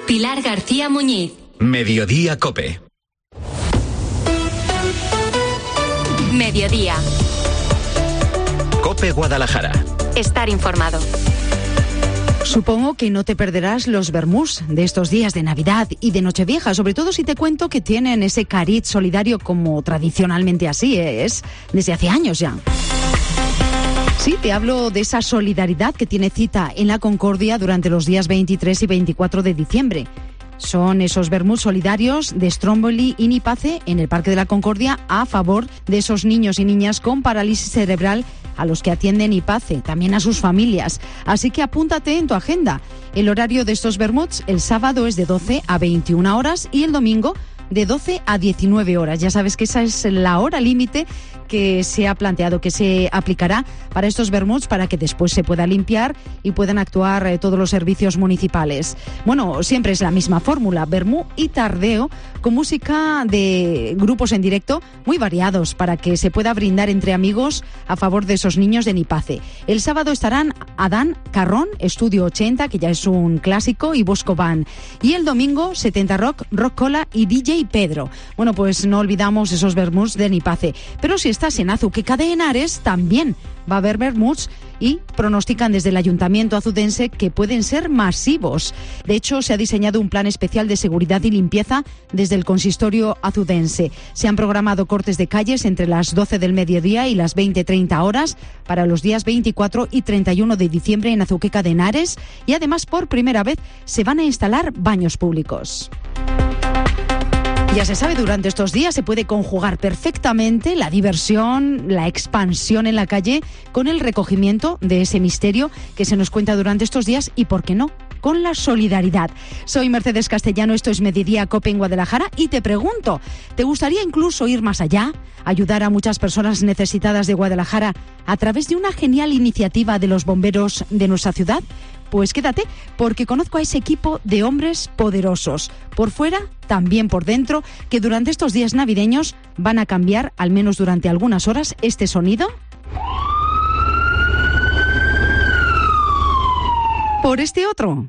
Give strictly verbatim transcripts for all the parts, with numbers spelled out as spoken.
Pilar García Muñiz. Mediodía COPE. Mediodía. COPE Guadalajara. Estar informado. Supongo que no te perderás los vermús de estos días de Navidad y de Nochevieja, sobre todo si te cuento que tienen ese cariz solidario como tradicionalmente así es, desde hace años ya. Sí, te hablo de esa solidaridad que tiene cita en la Concordia durante los días veintitrés y veinticuatro de diciembre. Son esos vermús solidarios de Stromboli y Nipace en el Parque de la Concordia a favor de esos niños y niñas con parálisis cerebral a los que atiende Nipace, también a sus familias. Así que apúntate en tu agenda. El horario de estos vermuts el sábado es de doce a veintiuna horas y el domingo de doce a diecinueve horas. Ya sabes que esa es la hora límite que se ha planteado, que se aplicará para estos vermuts para que después se pueda limpiar y puedan actuar eh, todos los servicios municipales. Bueno, siempre es la misma fórmula, vermú y tardeo, con música de grupos en directo muy variados para que se pueda brindar entre amigos a favor de esos niños de Nipace. El sábado estarán Adán Carrón, Estudio ochenta, que ya es un clásico, y Bosco Band. Y el domingo, setenta Rock, Rock Cola y D J Pedro. Bueno, pues no olvidamos esos vermuts de Nipace. Pero si estás en Azuqueca de Henares, también va a haber vermuts y pronostican desde el Ayuntamiento azudense que pueden ser masivos. De hecho, se ha diseñado un plan especial de seguridad y limpieza desde el consistorio azudense. Se han programado cortes de calles entre las doce del mediodía y las veinte treinta horas para los días veinticuatro y treinta y uno de diciembre en Azuqueca de Henares y además por primera vez se van a instalar baños públicos. Ya se sabe, durante estos días se puede conjugar perfectamente la diversión, la expansión en la calle con el recogimiento de ese misterio que se nos cuenta durante estos días y, ¿por qué no?, con la solidaridad. Soy Mercedes Castellano, esto es Mediodía COPE en Guadalajara y te pregunto, ¿te gustaría incluso ir más allá? ¿Ayudar a muchas personas necesitadas de Guadalajara a través de una genial iniciativa de los bomberos de nuestra ciudad? Pues quédate, porque conozco a ese equipo de hombres poderosos, por fuera, también por dentro, que durante estos días navideños van a cambiar, al menos durante algunas horas, este sonido por este otro.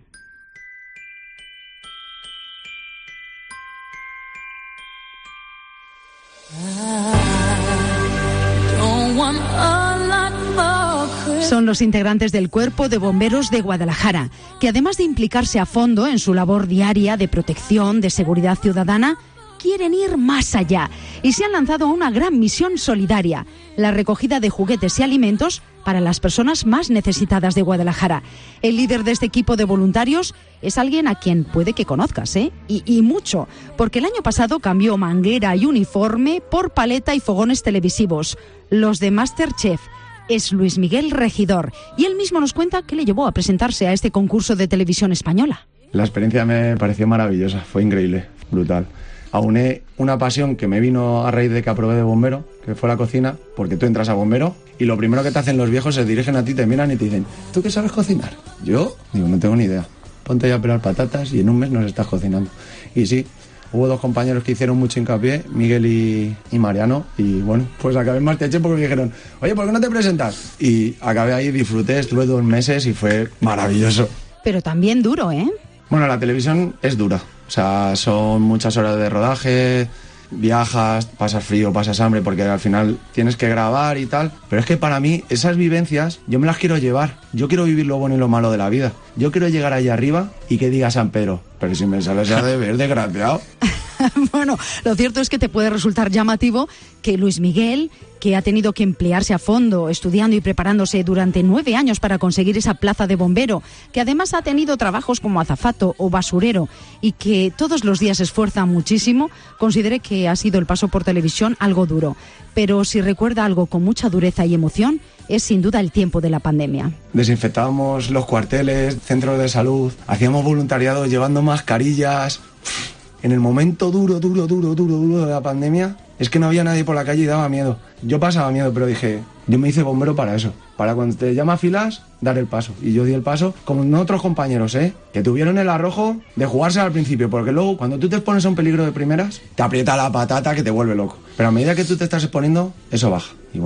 Son los integrantes del Cuerpo de Bomberos de Guadalajara, que además de implicarse a fondo en su labor diaria de protección, de seguridad ciudadana, quieren ir más allá y se han lanzado a una gran misión solidaria, la recogida de juguetes y alimentos para las personas más necesitadas de Guadalajara. El líder de este equipo de voluntarios es alguien a quien puede que conozcas, ¿eh? Y, y mucho, porque el año pasado cambió manguera y uniforme por paleta y fogones televisivos, los de MasterChef. Es Luis Miguel Regidor y él mismo nos cuenta qué le llevó a presentarse a este concurso de televisión española. La experiencia me pareció maravillosa, fue increíble, brutal. Auné una pasión que me vino a raíz de que aprobé de bombero, que fue la cocina, porque tú entras a bombero y lo primero que te hacen los viejos se dirigen a ti, te miran y te dicen, ¿tú qué sabes cocinar? Yo, digo, no tengo ni idea. Ponte ya a pelar patatas y en un mes nos estás cocinando. Y sí, hubo dos compañeros que hicieron mucho hincapié, Miguel y, y Mariano, y bueno, pues acabé en MasterChef porque me dijeron, oye, ¿por qué no te presentas? Y acabé ahí, disfruté, estuve dos meses y fue maravilloso. Pero también duro, ¿eh? Bueno, la televisión es dura, o sea, son muchas horas de rodaje, viajas, pasas frío, pasas hambre, porque al final tienes que grabar y tal, pero es que para mí esas vivencias yo me las quiero llevar, yo quiero vivir lo bueno y lo malo de la vida, yo quiero llegar allá arriba y que diga San Pedro, pero si me sales ya de ver, desgraciado. Bueno, lo cierto es que te puede resultar llamativo que Luis Miguel, que ha tenido que emplearse a fondo estudiando y preparándose durante nueve años para conseguir esa plaza de bombero, que además ha tenido trabajos como azafato o basurero y que todos los días se esfuerza muchísimo, considere que ha sido el paso por televisión algo duro. Pero si recuerda algo con mucha dureza y emoción, es sin duda el tiempo de la pandemia. Desinfectábamos los cuarteles, centros de salud, hacíamos voluntariado llevando mascarillas. En el momento duro, duro, duro, duro, duro de la pandemia, es que no había nadie por la calle y daba miedo. Yo pasaba miedo, pero dije, yo me hice bombero para eso. Para cuando te llama a filas, dar el paso. Y yo di el paso, como otros compañeros, ¿eh? Que tuvieron el arrojo de jugarse al principio, porque luego, cuando tú te expones a un peligro de primeras, te aprieta la patata que te vuelve loco. Pero a medida que tú te estás exponiendo, eso baja. Y bueno,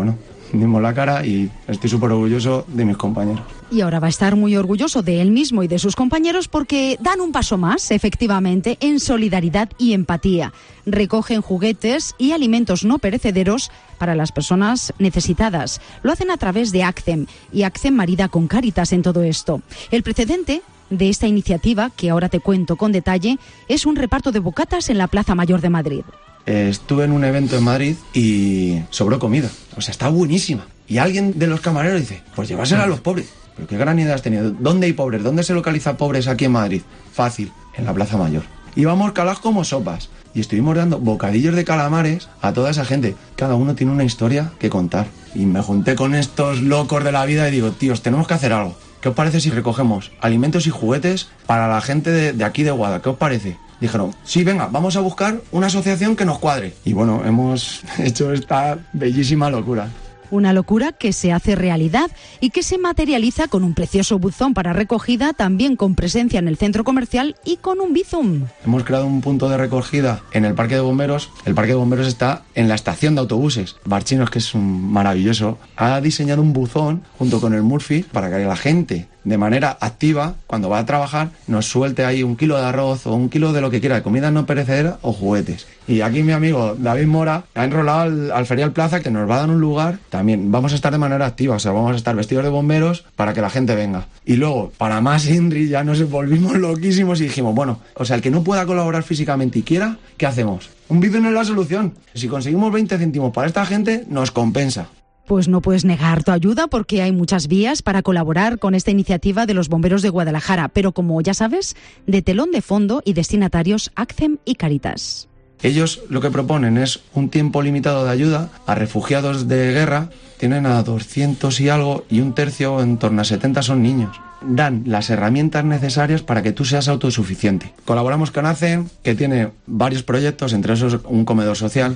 dimos la cara y estoy súper orgulloso de mis compañeros. Y ahora va a estar muy orgulloso de él mismo y de sus compañeros porque dan un paso más, efectivamente, en solidaridad y empatía. Recogen juguetes y alimentos no perecederos para las personas necesitadas. Lo hacen a través de ACCEM y ACCEM marida con Cáritas en todo esto. El precedente de esta iniciativa, que ahora te cuento con detalle, es un reparto de bocatas en la Plaza Mayor de Madrid. Estuve en un evento en Madrid y sobró comida. O sea, está buenísima. Y alguien de los camareros dice, pues llevársela a los pobres. Pero qué gran idea has tenido. ¿Dónde hay pobres? ¿Dónde se localiza pobres aquí en Madrid? Fácil, en la Plaza Mayor. Íbamos calados como sopas. Y estuvimos dando bocadillos de calamares a toda esa gente. Cada uno tiene una historia que contar. Y me junté con estos locos de la vida y digo, tíos, tenemos que hacer algo. ¿Qué os parece si recogemos alimentos y juguetes para la gente de, de aquí de Guada? ¿Qué os parece? Dijeron, sí, venga, vamos a buscar una asociación que nos cuadre. Y bueno, hemos hecho esta bellísima locura. Una locura que se hace realidad y que se materializa con un precioso buzón para recogida, también con presencia en el centro comercial y con un bizum. Hemos creado un punto de recogida en el Parque de Bomberos. El Parque de Bomberos está en la estación de autobuses. Barchinos, que es un maravilloso, ha diseñado un buzón junto con el Murphy para que la gente, de manera activa, cuando va a trabajar, nos suelte ahí un kilo de arroz o un kilo de lo que quiera, de comida no perecedera o juguetes. Y aquí mi amigo David Mora ha enrolado al, al Ferial Plaza, que nos va a dar un lugar. También vamos a estar de manera activa, o sea, vamos a estar vestidos de bomberos para que la gente venga. Y luego, para más Inri, ya nos volvimos loquísimos y dijimos, bueno, o sea, el que no pueda colaborar físicamente y quiera, ¿qué hacemos? Un vídeo no es la solución. Si conseguimos veinte céntimos para esta gente, nos compensa. Pues no puedes negar tu ayuda porque hay muchas vías para colaborar con esta iniciativa de los bomberos de Guadalajara, pero como ya sabes, de telón de fondo y destinatarios ACCEM y Cáritas. Ellos lo que proponen es un tiempo limitado de ayuda a refugiados de guerra. Tienen a doscientos y algo y un tercio, en torno a setenta, son niños. Dan las herramientas necesarias para que tú seas autosuficiente. Colaboramos con ACCEM, que tiene varios proyectos, entre esos un comedor social,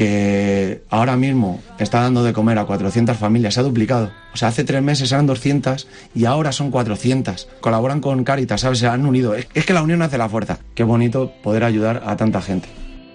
que ahora mismo está dando de comer a cuatrocientas familias, se ha duplicado. O sea, hace tres meses eran doscientas y ahora son cuatrocientas. Colaboran con Cáritas, ¿sabes? Se han unido. Es que la unión hace la fuerza. Qué bonito poder ayudar a tanta gente.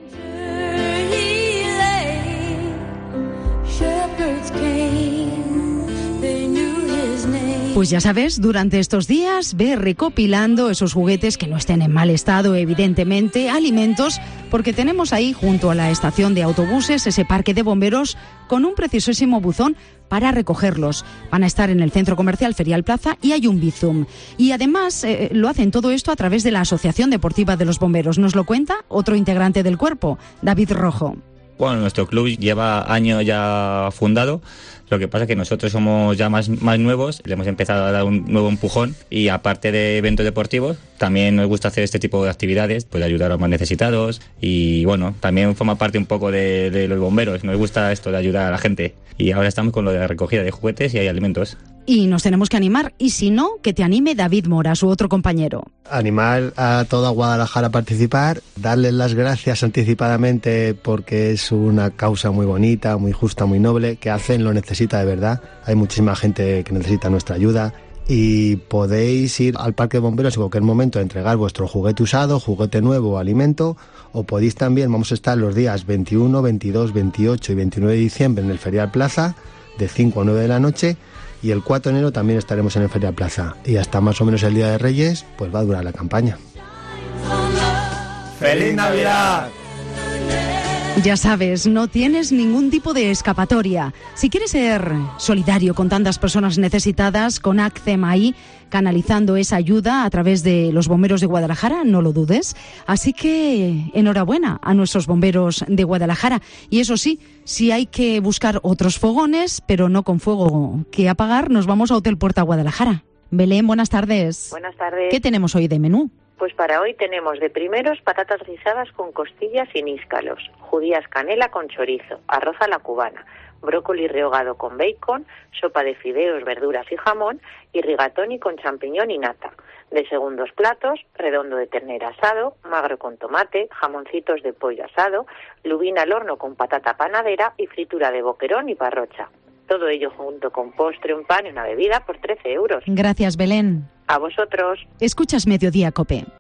Pues ya sabes, durante estos días ve recopilando esos juguetes que no estén en mal estado, evidentemente, alimentos, porque tenemos ahí junto a la estación de autobuses ese parque de bomberos con un preciosísimo buzón para recogerlos. Van a estar en el centro comercial Ferial Plaza y hay un bizum. Y además eh, lo hacen todo esto a través de la Asociación Deportiva de los Bomberos. Nos lo cuenta otro integrante del cuerpo, David Rojo. Bueno, nuestro club lleva años ya fundado. Lo que pasa es que nosotros somos ya más, más nuevos, le hemos empezado a dar un nuevo empujón y aparte de eventos deportivos, también nos gusta hacer este tipo de actividades, pues ayudar a los más necesitados y bueno, también forma parte un poco de, de los bomberos, nos gusta esto de ayudar a la gente y ahora estamos con lo de la recogida de juguetes y hay alimentos. Y nos tenemos que animar, y si no, que te anime David Mora, su otro compañero. Animar a toda Guadalajara a participar, darles las gracias anticipadamente porque es una causa muy bonita, muy justa, muy noble, que ACCEM lo necesita de verdad. Hay muchísima gente que necesita nuestra ayuda y podéis ir al Parque de Bomberos en cualquier momento a entregar vuestro juguete usado, juguete nuevo, alimento, o podéis también, vamos a estar los días veintiuno, veintidós, veintiocho y veintinueve de diciembre en el Ferial Plaza de cinco a nueve de la noche. Y el cuatro de enero también estaremos en el Ferial Plaza. Y hasta más o menos el Día de Reyes, pues va a durar la campaña. ¡Feliz Navidad! Ya sabes, no tienes ningún tipo de escapatoria. Si quieres ser solidario con tantas personas necesitadas, con ACCEM ahí, canalizando esa ayuda a través de los bomberos de Guadalajara, no lo dudes. Así que enhorabuena a nuestros bomberos de Guadalajara. Y eso sí, si hay que buscar otros fogones, pero no con fuego que apagar, nos vamos a Hotel Puerta Guadalajara. Belén, buenas tardes. Buenas tardes. ¿Qué tenemos hoy de menú? Pues para hoy tenemos de primeros patatas guisadas con costillas y níscalos, judías canela con chorizo, arroz a la cubana, brócoli rehogado con bacon, sopa de fideos, verduras y jamón y rigatoni con champiñón y nata. De segundos platos, redondo de ternera asado, magro con tomate, jamoncitos de pollo asado, lubina al horno con patata panadera y fritura de boquerón y parrocha. Todo ello junto con postre, un pan y una bebida por trece euros. Gracias, Belén. A vosotros. Escuchas Mediodía COPE.